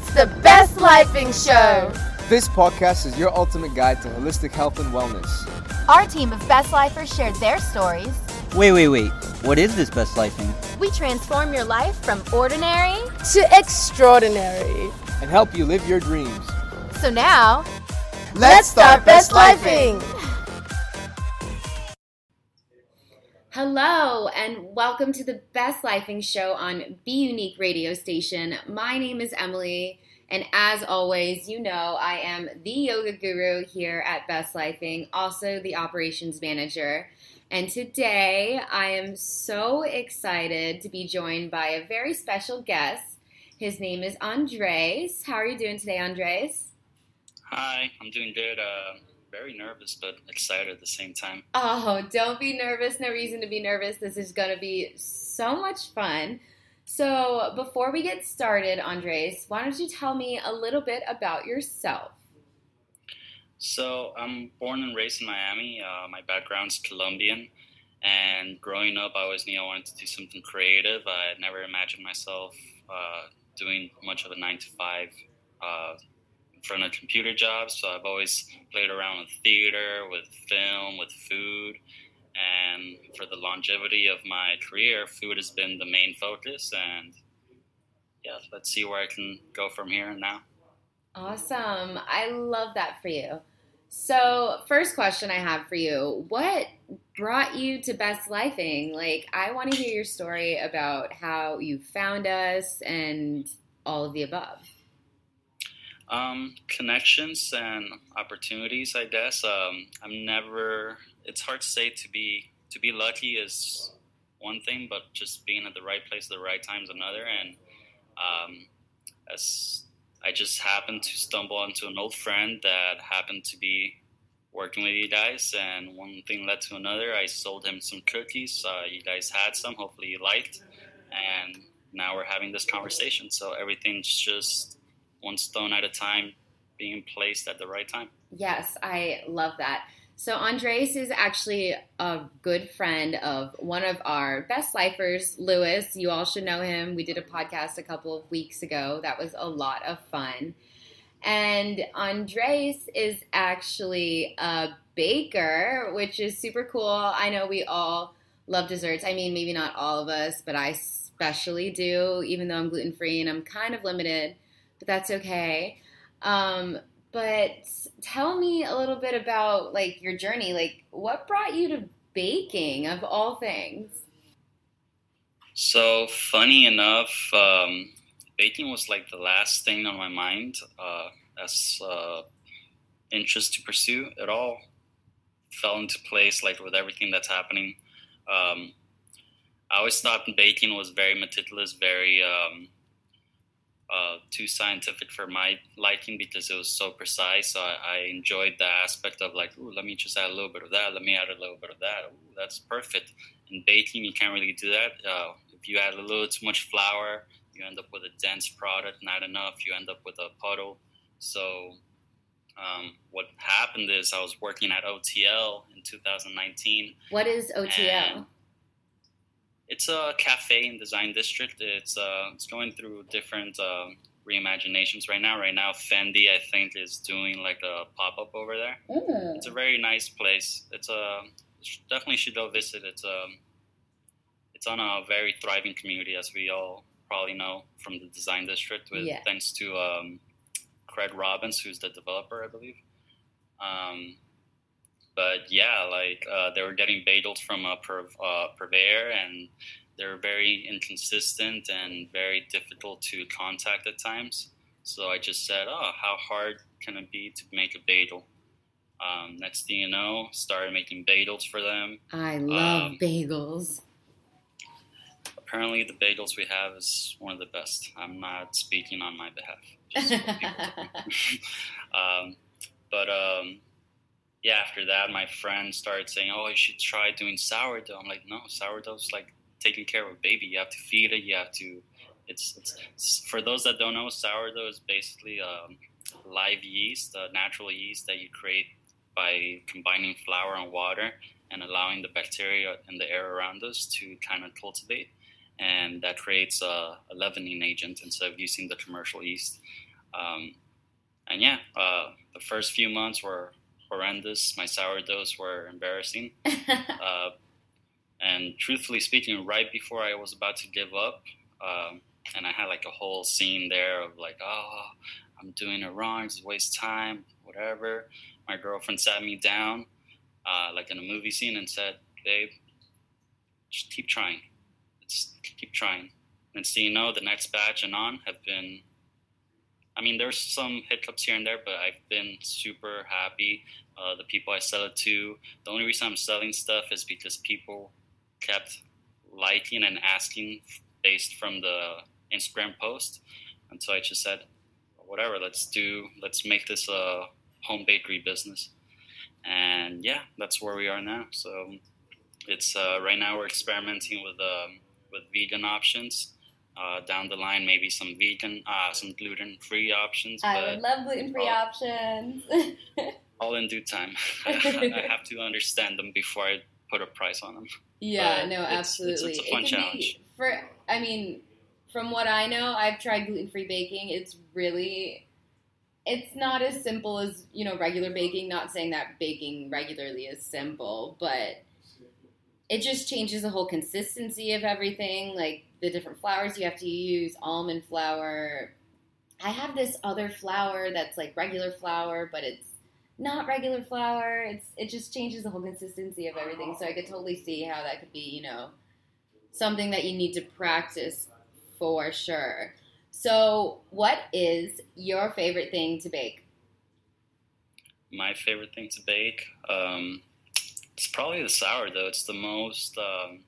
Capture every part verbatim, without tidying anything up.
It's the Best Lifing Show. This podcast is your ultimate guide to holistic health and wellness. Our team of Best Lifers shared their stories. Wait, wait, wait. What is this Best Lifing? We transform your life from ordinary to extraordinary. And help you live your dreams. So now, let's start Best Lifing. Hello, and welcome to the Best Lifing Show on Be Unique radio station. My name is Emily, and as always, you know I am the yoga guru here at Best Lifing, also the operations manager. And today, I am so excited to be joined by a very special guest. His name is Andres. How are you doing today, Andres? Hi, I'm doing good. Uh, very nervous, but excited at the same time. Oh, don't be nervous. No reason to be nervous. This is going to be so much fun. So before we get started, Andres, why don't you tell me a little bit about yourself? So I'm born and raised in Miami. Uh, my background's Colombian. And growing up, I always knew I wanted to do something creative. I never imagined myself uh, doing much of a nine to five uh in front of computer jobs, so I've always played around with theater, with film, with food, and for the longevity of my career, food has been the main focus, and yeah, let's see where I can go from here and now. Awesome. I love that for you. So, first question I have for you, what brought you to Best Lifing? Like, I want to hear your story about how you found us and all of the above. Um, connections and opportunities, I guess. Um, I'm never, it's hard to say to be, to be lucky is one thing, but just being at the right place at the right time is another. And um, as I just happened to stumble onto an old friend that happened to be working with you guys, and one thing led to another. I sold him some cookies. Uh, you guys had some, hopefully you liked, and now we're having this conversation. So everything's just one stone at a time being placed at the right time. Yes, I love that. So Andres is actually a good friend of one of our best lifers, Lewis. You all should know him. We did a podcast a couple of weeks ago. That was a lot of fun. And Andres is actually a baker, which is super cool. I know we all love desserts. I mean, maybe not all of us, but I especially do, even though I'm gluten-free and I'm kind of limited. But that's okay. Um, but tell me a little bit about, like, your journey. Like, what brought you to baking, of all things? So, funny enough, um, baking was, like, the last thing on my mind uh, as uh, interest to pursue. It all fell into place, like, with everything that's happening. Um, I always thought baking was very meticulous, very... Um, Uh, too scientific for my liking because it was so precise. So I, I enjoyed the aspect of like, ooh, let me just add a little bit of that. Let me add a little bit of that. Ooh, that's perfect. In baking, you can't really do that. Uh, if you add a little too much flour, you end up with a dense product. Not enough, you end up with a puddle. So um, what happened is I was working at O T L in two thousand nineteen. What is O T L? It's a cafe in Design District. It's uh, it's going through different uh, reimaginations right now. Right now, Fendi, I think, is doing like a pop-up over there. Mm. It's a very nice place. It's a definitely should go visit. It's a it's on a very thriving community, as we all probably know from the Design District. With yeah. Thanks to um, Craig Robbins, who's the developer, I believe. Um, But yeah, like uh, they were getting bagels from a pur- uh, purveyor, and they were very inconsistent and very difficult to contact at times. So I just said, "Oh, how hard can it be to make a bagel?" Um, next thing you know, started making bagels for them. I love um, bagels. Apparently, the bagels we have is one of the best. I'm not speaking on my behalf. Just what people um, but. Um, Yeah, after that, my friends started saying, oh, you should try doing sourdough. I'm like, no, sourdough's like taking care of a baby. You have to feed it. You have to, it's, it's, it's for those that don't know, sourdough is basically um, live yeast, uh, natural yeast that you create by combining flour and water and allowing the bacteria in the air around us to kind of cultivate. And that creates a, a leavening agent instead of using the commercial yeast. Um, and yeah, uh, the first few months were horrendous. My sourdoughs were embarrassing. uh, and truthfully speaking, right before I was about to give up, um, and I had like a whole scene there of like, oh, I'm doing it wrong, it's a waste of time, whatever. My girlfriend sat me down, uh, like in a movie scene, and said, babe, just keep trying. Just keep trying. And so, you know, the next batch and on have been, I mean, there's some hiccups here and there, but I've been super happy. Uh, the people I sell it to, the only reason I'm selling stuff is because people kept liking and asking based from the Instagram post. And so I just said, whatever, let's do, let's make this a home bakery business. And yeah, that's where we are now. So it's uh, right now we're experimenting with um, with vegan options. Uh, down the line, maybe some vegan, uh, some gluten-free options. I but would love gluten-free all, options. all in due time. I have to understand them before I put a price on them. Yeah, but no, it's, absolutely. It's, it's a fun it can challenge. Be for, I mean, from what I know, I've tried gluten-free baking. It's really, it's not as simple as, you know, regular baking. Not saying that baking regularly is simple, but it just changes the whole consistency of everything, like the different flours you have to use, almond flour. I have this other flour that's like regular flour, but it's not regular flour. It's it just changes the whole consistency of everything. So I could totally see how that could be, you know, something that you need to practice for sure. So what is your favorite thing to bake? My favorite thing to bake? Um, it's probably the sourdough. It's the most um,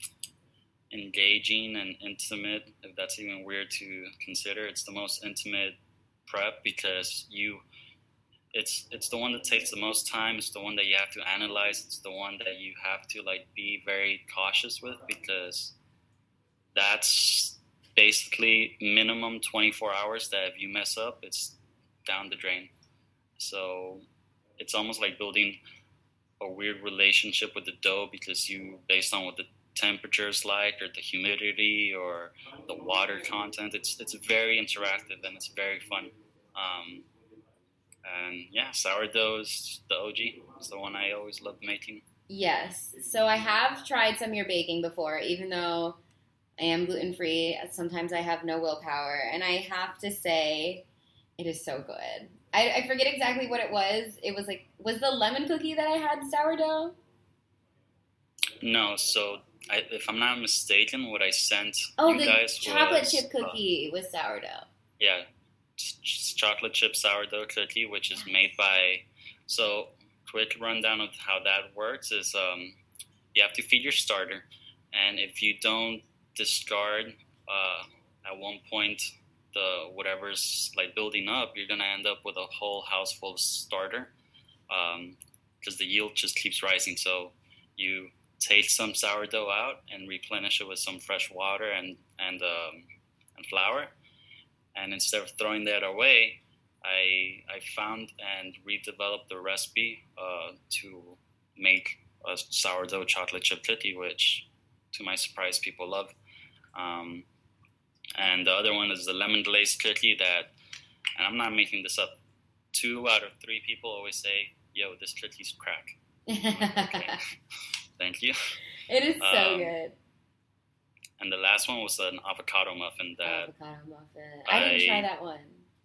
engaging and intimate, if that's even weird to consider. It's the most intimate prep because you, it's it's the one that takes the most time. It's the one that you have to analyze. It's the one that you have to like be very cautious with because that's basically minimum twenty-four hours that if you mess up, it's down the drain. So it's almost like building a weird relationship with the dough because you, based on what the temperature is like or the humidity or the water content, it's it's very interactive and it's very fun. Um, and yeah, sourdough is the O G. It's the one I always loved making. Yes. So I have tried some of your baking before, even though I am gluten-free. Sometimes I have no willpower. And I have to say, it is so good. I, I forget exactly what it was. It was like, was the lemon cookie that I had sourdough? No, so I, if I'm not mistaken, what I sent oh, you the guys chocolate was, chip cookie uh, with sourdough. Yeah, ch- chocolate chip sourdough cookie, which is made by, so quick rundown of how that works is um, you have to feed your starter, and if you don't discard uh, at one point the whatever's like building up, you're gonna end up with a whole house full of starter because um, the yield just keeps rising. So you take some sourdough out and replenish it with some fresh water and and um, and flour. And instead of throwing that away, I I found and redeveloped the recipe uh, to make a sourdough chocolate chip cookie, which, to my surprise, people love. Um, and the other one is the lemon glazed cookie that, and I'm not making this up, two out of three people always say, yo, this cookie's crack. Like, okay. Thank you. It is so um, good. And the last one was an avocado muffin that avocado muffin. I, I didn't try that one.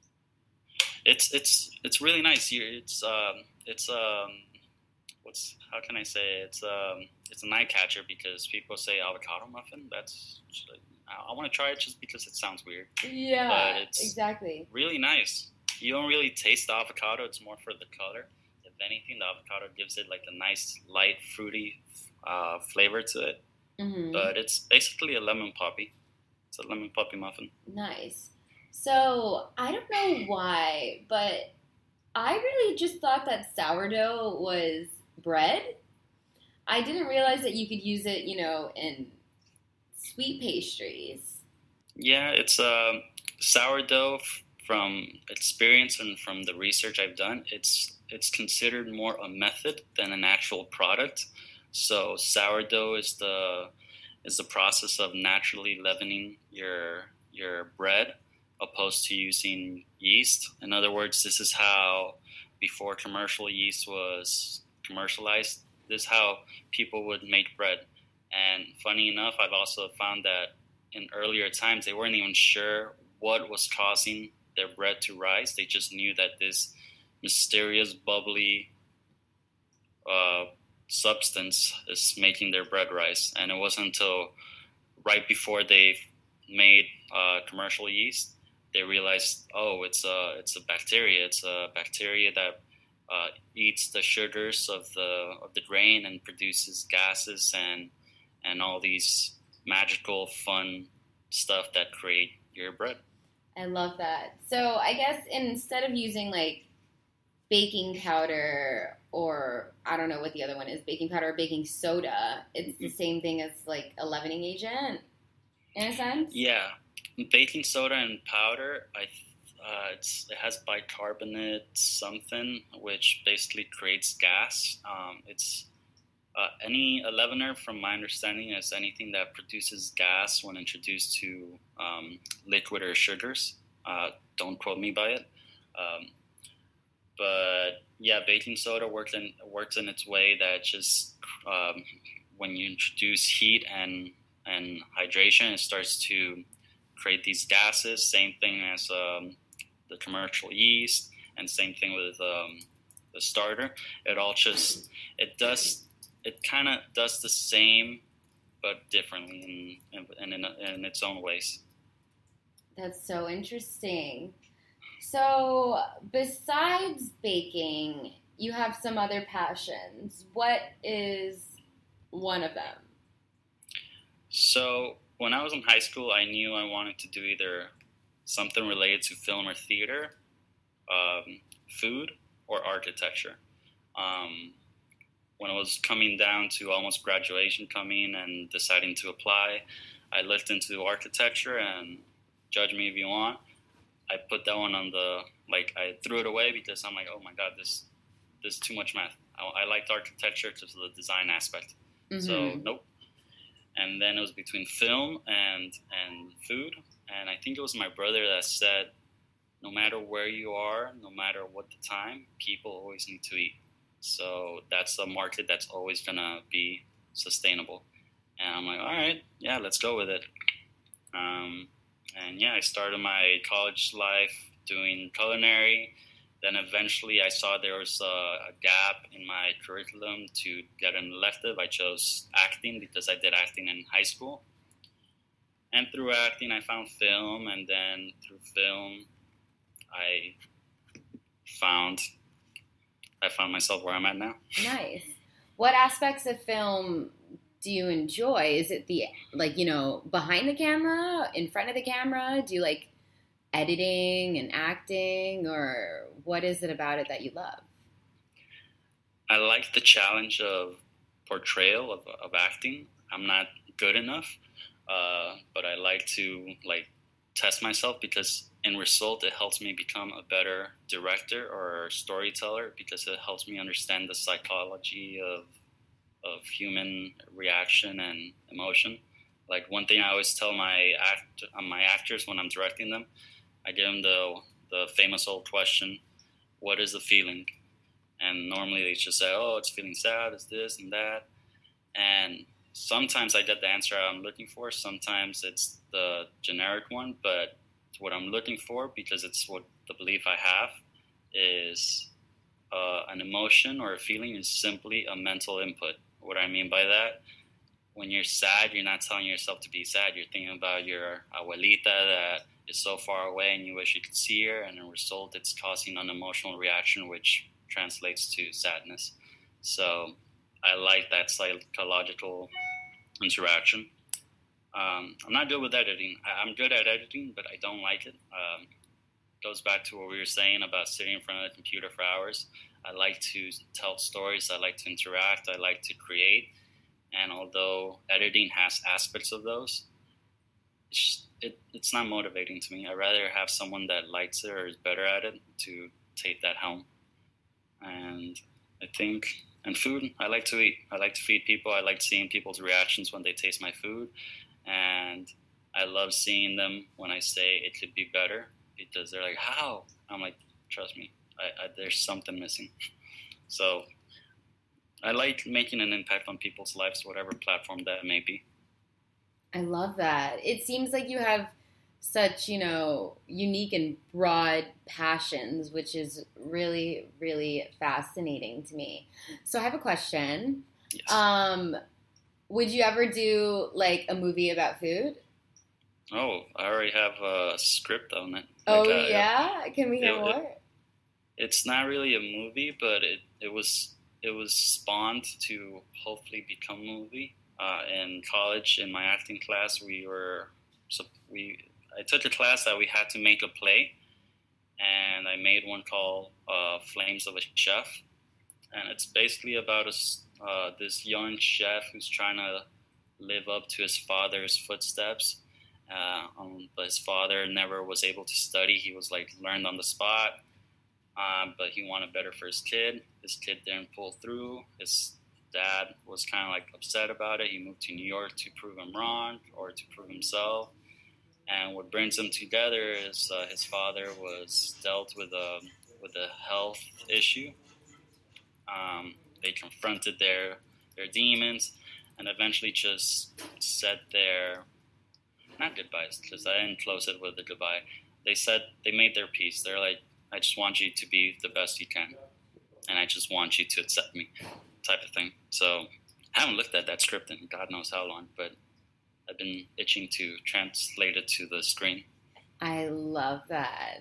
It's it's it's really nice. It's um it's um what's how can I say it? it's um it's an eye catcher because people say avocado muffin. That's I, I want to try it just because it sounds weird. Yeah, but it's exactly. Really nice. You don't really taste the avocado. It's more for the color. If anything, the avocado gives it like a nice light fruity uh, flavor to it. Mm-hmm. But it's basically a lemon poppy. It's a lemon poppy muffin. Nice. So, I don't know why, but I really just thought that sourdough was bread. I didn't realize that you could use it, you know, in sweet pastries. Yeah, it's uh, sourdough from experience and from the research I've done. It's it's considered more a method than an actual product. So sourdough is the is the process of naturally leavening your your bread opposed to using yeast. In other words, this is how, before commercial yeast was commercialized, this is how people would make bread. And funny enough, I've also found that in earlier times, they weren't even sure what was causing their bread to rise. They just knew that this mysterious, bubbly uh, substance is making their bread rise. And it wasn't until right before they made uh, commercial yeast, they realized, oh, it's a, it's a bacteria. It's a bacteria that uh, eats the sugars of the of the grain and produces gases and and all these magical, fun stuff that create your bread. I love that. So I guess instead of using like baking powder or I don't know what the other one is, baking powder or baking soda, it's the same thing as like a leavening agent in a sense? Yeah. Baking soda and powder, I uh, it's, it has bicarbonate something, which basically creates gas. Um, it's uh, any a leavener, from my understanding, is anything that produces gas when introduced to um, liquid or sugars. Uh, don't quote me by it. Um, but yeah, baking soda works in works in its way that just um, when you introduce heat and and hydration, it starts to create these gases. Same thing as um, the commercial yeast, and same thing with um, the starter. It all just it does it kind of does the same, but differently in in, in in its own ways. That's so interesting. So besides baking, you have some other passions. What is one of them? So when I was in high school, I knew I wanted to do either something related to film or theater, um, food, or architecture. Um, when I was coming down to almost graduation coming and deciding to apply, I looked into architecture, and judge me if you want, I put that one on the, like, I threw it away because I'm like, oh my God, this, this is too much math. I, I liked architecture because of the design aspect. Mm-hmm. So, nope. And then it was between film and and food. And I think it was my brother that said, no matter where you are, no matter what the time, people always need to eat. So that's a market that's always going to be sustainable. And I'm like, all right, yeah, let's go with it. Um, and yeah, I started my college life doing culinary. Then eventually I saw there was a, a gap in my curriculum to get an elective. I chose acting because I did acting in high school. And through acting, I found film. And then through film, I found I found myself where I'm at now. Nice. What aspects of film do you enjoy? Is it the, like, you know, behind the camera, in front of the camera? Do you like editing and acting, or what is it about it that you love? I like the challenge of portrayal of, of acting. I'm not good enough, uh, but I like to like test myself because in result it helps me become a better director or storyteller because it helps me understand the psychology of of human reaction and emotion. Like one thing I always tell my act my actors when I'm directing them, I give them the the famous old question, what is the feeling? And normally they just say, oh, it's feeling sad, it's this and that. And sometimes I get the answer I'm looking for. Sometimes it's the generic one. But what I'm looking for, because it's what the belief I have, is uh, an emotion or a feeling is simply a mental input. What I mean by that, when you're sad, you're not telling yourself to be sad. You're thinking about your abuelita that is so far away and you wish you could see her, and as a result, it's causing an emotional reaction, which translates to sadness. So I like that psychological interaction. Um, I'm not good with editing. I, I'm good at editing, but I don't like it. Um, it goes back to what we were saying about sitting in front of the computer for hours. I like to tell stories. I like to interact. I like to create. And although editing has aspects of those, it's, it, it's not motivating to me. I'd rather have someone that likes it or is better at it to take that home. And I think, and food, I like to eat. I like to feed people. I like seeing people's reactions when they taste my food. And I love seeing them when I say it could be better because they're like, how? I'm like, trust me, I, I, there's something missing. So I like making an impact on people's lives, whatever platform that may be. I love that. It seems like you have such, you know, unique and broad passions, which is really, really fascinating to me. So I have a question. Yes. Um, would you ever do like a movie about food? Oh, I already have a script on it. Oh, Like, uh, yeah? Can we hear it- more? it- It's not really a movie, but it, it was it was spawned to hopefully become a movie. Uh, in college, in my acting class, we were so we I took a class that we had to make a play, and I made one called uh, Flames of a Chef, and it's basically about a, s- uh, this young chef who's trying to live up to his father's footsteps. Uh, um, but his father never was able to study. He was like learned on the spot, um, but he wanted better for his kid. His kid didn't pull through. His dad was kind of like upset about it. He moved to New York to prove him wrong or to prove himself. And what brings them together is uh, his father was dealt with a with a health issue. Um, they confronted their their demons, and eventually just said their not goodbyes, because I didn't close it with a goodbye. They said they made their peace. They're like, I just want you to be the best you can, and I just want you to accept me, type of thing. So I haven't looked at that script in God knows how long, but I've been itching to translate it to the screen. I love that.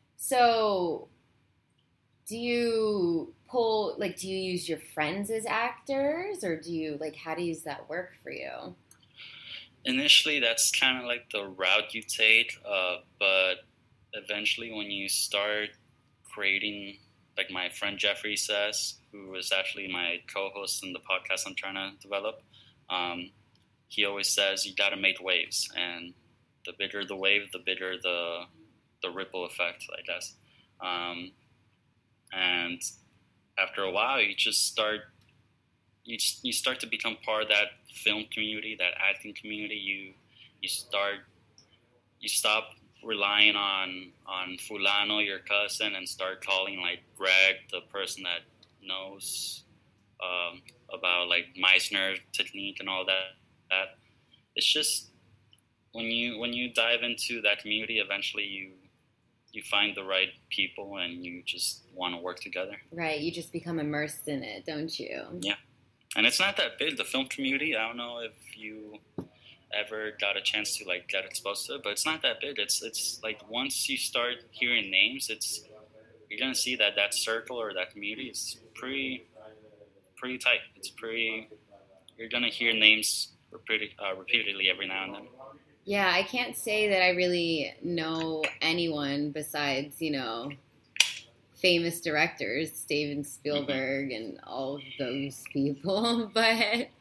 So, do you pull, like, do you use your friends as actors, or do you, like, how does that work for you? Initially, that's kind of like the route you take, uh, but eventually when you start creating, like my friend Jeffrey says, who is actually my co-host in the podcast I'm trying to develop, um, he always says you got to make waves, and the bigger the wave, the bigger the the ripple effect, I guess. Um, and after a while, you just start you just, you start to become part of that film community, that acting community. You you start you stop relying on on Fulano, your cousin, and start calling like Greg, the person that knows um, about like Meisner technique and all that. That it's just when you when you dive into that community, eventually you you find the right people and you just want to work together. Right, you just become immersed in it, don't you? Yeah, and it's not that big, the film community. I don't know if you ever got a chance to like get exposed to it, but it's not that big. It's it's like once you start hearing names, it's you're gonna see that that circle or that community is pretty pretty tight. It's pretty. You're gonna hear names repeated, uh, repeatedly every now and then. Yeah, I can't say that I really know anyone besides, you know, famous directors, Steven Spielberg mm-hmm. and all of those people. But,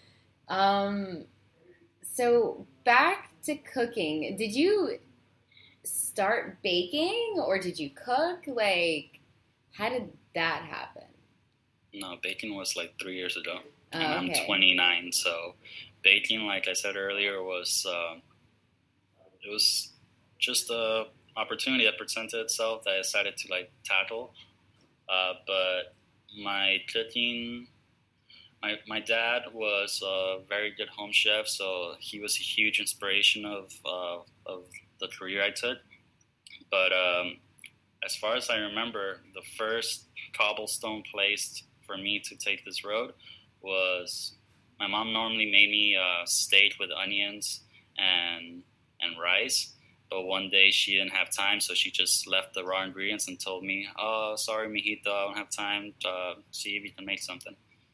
um, so back to cooking. Did you start baking or did you cook? Like, how did that happen? No, baking was like three years ago. Oh, and okay. I'm twenty-nine, so baking, like I said earlier, was uh, it was just a opportunity that presented itself that I decided to like tackle. Uh, but my cooking, my my dad was a very good home chef, so he was a huge inspiration of uh, of the career I took. But um, as far as I remember, the first cobblestone placed for me to take this road was my mom normally made me uh, steak with onions and and rice, but one day she didn't have time, so she just left the raw ingredients and told me, "Oh, sorry, mijito, I don't have time. Uh, see if you can make something."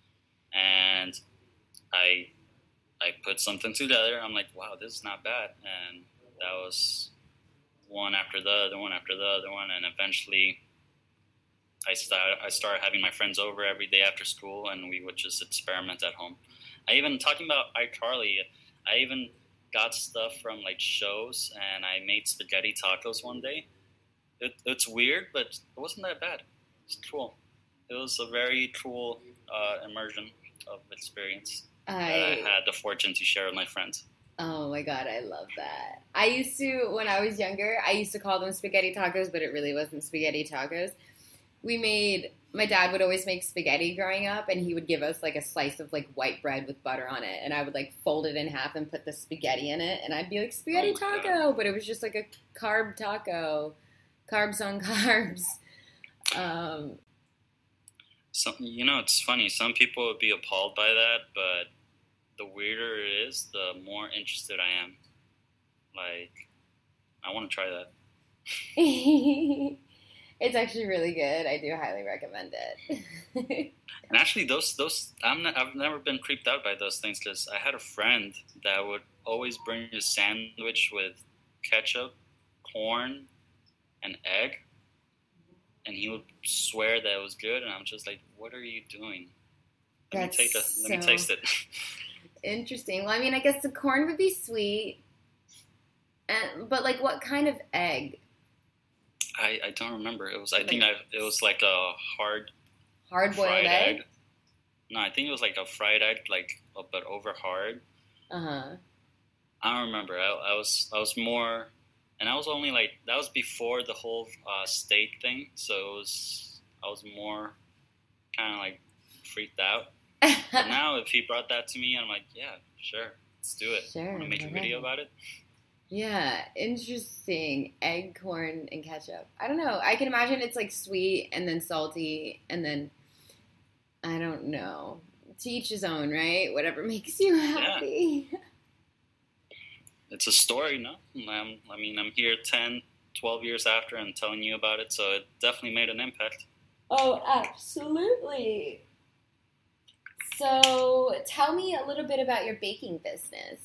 And I I put something together. I'm like, "Wow, this is not bad." And that was one after the other, one after the other one, and eventually I started, I started having my friends over every day after school, and we would just experiment at home. I even, talking about iCarly, I even got stuff from, like, shows, and I made spaghetti tacos one day. It, it's weird, but it wasn't that bad. It's cool. It was a very cool uh, immersion of experience I, that I had the fortune to share with my friends. Oh my god, I love that. I used to, when I was younger, I used to call them spaghetti tacos, but it really wasn't spaghetti tacos. We made, my dad would always make spaghetti growing up, and he would give us like a slice of like white bread with butter on it, and I would like fold it in half and put the spaghetti in it, and I'd be like, spaghetti Oh my taco, God. but it was just like a carb taco, carbs on carbs. Um, So, you know, it's funny. Some people would be appalled by that, but the weirder it is, the more interested I am. Like, I want to try that. it's actually really good. I do highly recommend it. And actually, those those I'm not, I've never been creeped out by those things because I had a friend that would always bring a sandwich with ketchup, corn, and egg, and he would swear that it was good, and I'm just like, what are you doing? Let That's me take a let me so- taste it. Interesting. Well, I mean, I guess the corn would be sweet, and but like, what kind of egg? I, I don't remember. It was I think I it was like a hard Hard boiled fried egg. egg. No, I think it was like a fried egg, like uh, but over hard. Uh huh. I don't remember. I, I was I was more, and I was only like that was before the whole uh, state thing. So it was I was more kind of like freaked out. But now if he brought that to me, I'm like, yeah, sure, let's do it. Sure, Want to make a video whatever. about it? Yeah, interesting. Egg, corn, and ketchup. I don't know. I can imagine it's like sweet and then salty and then I don't know. To each his own, right? Whatever makes you happy. It's a story, no? I'm, I mean, I'm here ten, twelve years after and telling you about it, so it definitely made an impact. Oh, absolutely. So, tell me a little bit about your baking business.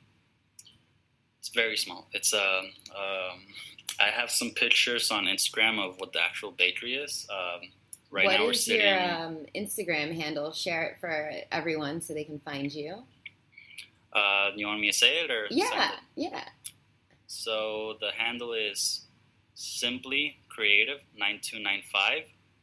It's very small. It's um, um, I have some pictures on Instagram of what the actual bakery is. Um, right What now we're is sitting. your um, Instagram handle? Share it for everyone so they can find you. Uh, you want me to say it or? Yeah, something? yeah. So the handle is Simply Creative nine two nine five,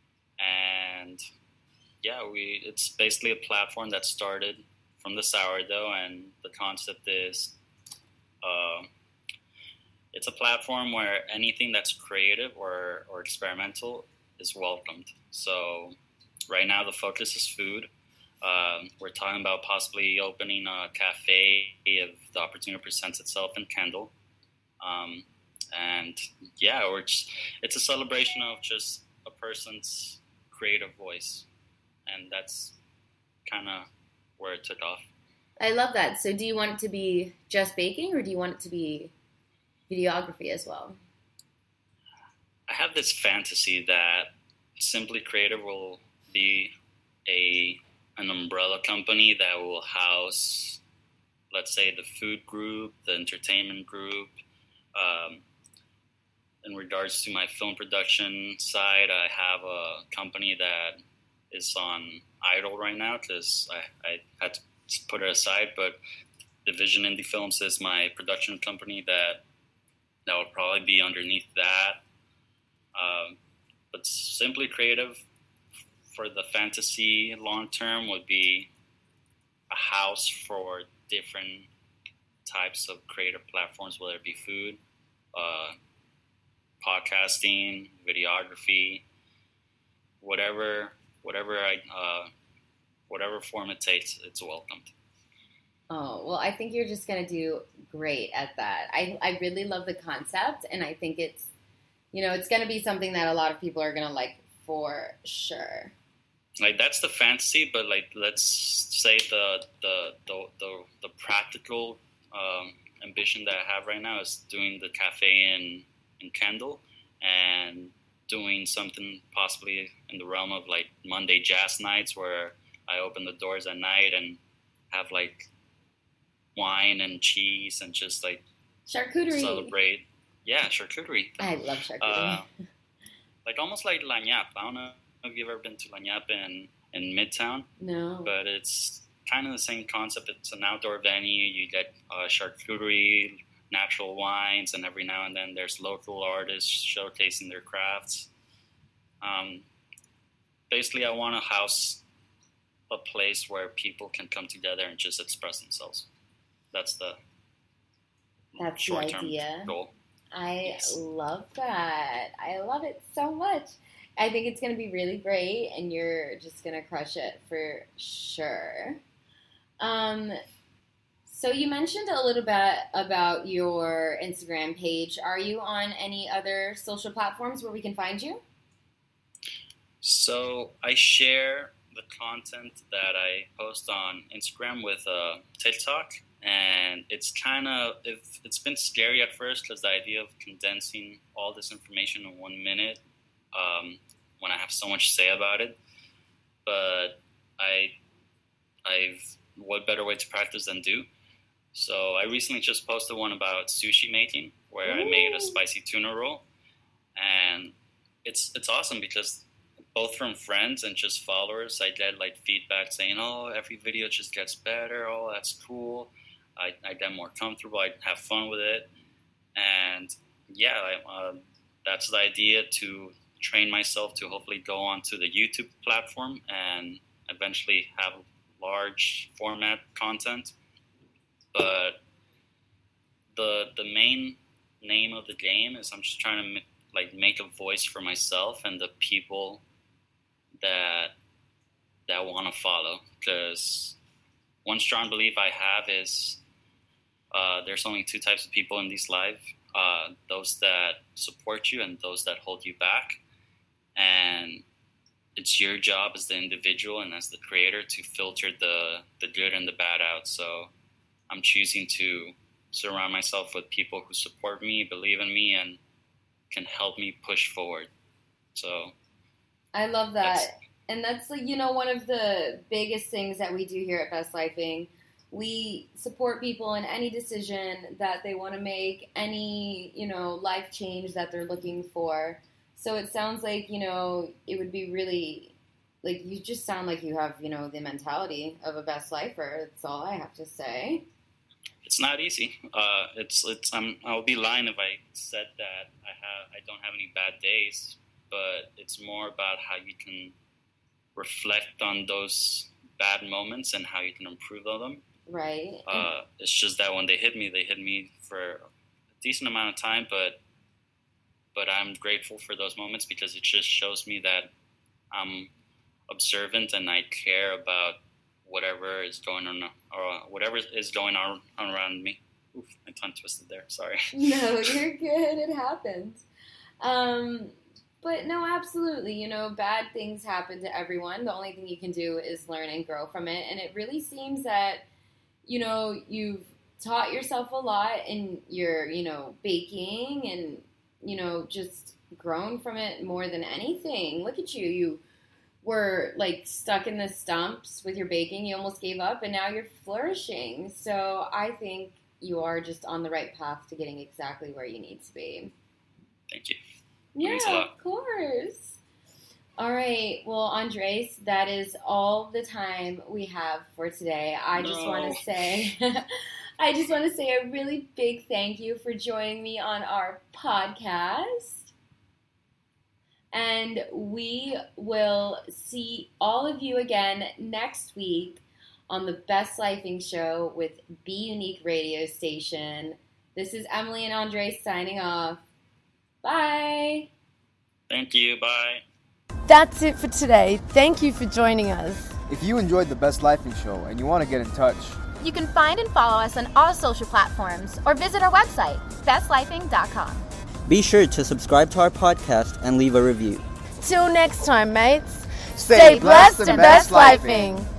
and yeah, we it's basically a platform that started from the sourdough, and the concept is. Uh, it's a platform where anything that's creative or, or experimental is welcomed. So right now the focus is food. Um, we're talking about possibly opening a cafe if the opportunity presents itself in Kendall. Um, and yeah, or it's, it's a celebration of just a person's creative voice. And that's kind of where it took off. I love that. So do you want it to be just baking or do you want it to be videography as well? I have this fantasy that Simply Creative will be a an umbrella company that will house, let's say, the food group, the entertainment group. Um, in regards to my film production side, I have a company that is on idle right now because I, I had to put it aside, but Division Indie Films is my production company that that would probably be underneath that. Um, but Simply Creative for the fantasy long term would be a house for different types of creative platforms, whether it be food, uh, podcasting, videography, whatever, whatever I, uh, whatever form it takes, it's welcomed. Oh, well, I think you're just going to do great at that. I, I really love the concept, and I think it's, you know, it's going to be something that a lot of people are going to like for sure. Like, that's the fantasy, but like, let's say the the the the, the practical um, ambition that I have right now is doing the cafe in in Kendall and doing something possibly in the realm of like Monday jazz nights where I open the doors at night and have like wine and cheese and just like Charcuterie. celebrate. Yeah, charcuterie. I love charcuterie. Uh, like almost like La Ñap. I don't know if you've ever been to La Ñap in, in Midtown, no. but it's kind of the same concept. It's an outdoor venue. You get uh, charcuterie, natural wines, and every now and then there's local artists showcasing their crafts. Um, basically, I want to house a place where people can come together and just express themselves. That's the That's short-term the idea. goal. I Yes. love that. I love it so much. I think it's going to be really great, and you're just going to crush it for sure. Um, so you mentioned a little bit about your Instagram page. Are you on any other social platforms where we can find you? So I share the content that I post on Instagram with uh, TikTok, and it's kind of if it's been scary at first because the idea of condensing all this information in one minute um, when I have so much to say about it. But I, I've what better way to practice than do? So I recently just posted one about sushi making, where Ooh. I made a spicy tuna roll, and it's it's awesome because both from friends and just followers, I get like feedback saying, "Oh, every video just gets better. Oh, that's cool." I, I get more comfortable. I have fun with it, and yeah, I, uh, that's the idea, to train myself to hopefully go onto the YouTube platform and eventually have large format content. But the the main name of the game is I'm just trying to like make a voice for myself and the people that that want to follow, because one strong belief I have is uh, there's only two types of people in this life, uh, those that support you and those that hold you back, and it's your job as the individual and as the creator to filter the, the good and the bad out. So I'm choosing to surround myself with people who support me, believe in me, and can help me push forward. So I love that. And that's, like, you know, one of the biggest things that we do here at Best Lifing. We support people in any decision that they want to make, any, you know, life change that they're looking for. So it sounds like, you know, it would be really, like, you just sound like you have, you know, the mentality of a best lifer. That's all I have to say. It's not easy. Uh, it's, it's, I'm, I would be lying if I said that I have, I don't have any bad days, but it's more about how you can reflect on those bad moments and how you can improve on them. Right. Uh, it's just that when they hit me, they hit me for a decent amount of time, but but I'm grateful for those moments because it just shows me that I'm observant and I care about whatever is going on, or whatever is going on around me. Oof, my tongue twisted there. Sorry. No, you're good. It happens. Um, but no, absolutely. You know, bad things happen to everyone. The only thing you can do is learn and grow from it. And it really seems that, you know, you've taught yourself a lot in your, you know, baking and, you know, just grown from it more than anything. Look at you. You were, like, stuck in the stumps with your baking. You almost gave up, and now you're flourishing. So I think you are just on the right path to getting exactly where you need to be. Thank you. Yeah, of course. All right. Well, Andres, that is all the time we have for today. I no. just want to say, I just want to say a really big thank you for joining me on our podcast. And we will see all of you again next week on the Best Lifing Show with Be Unique Radio Station. This is Emily and Andres signing off. Bye. Thank you. Bye. That's it for today. Thank you for joining us. If you enjoyed the Best Lifing Show and you want to get in touch, You can find and follow us on all social platforms or visit our website, best lifing dot com. Be sure to subscribe to our podcast and leave a review. Till next time, mates. Stay blessed and best lifing.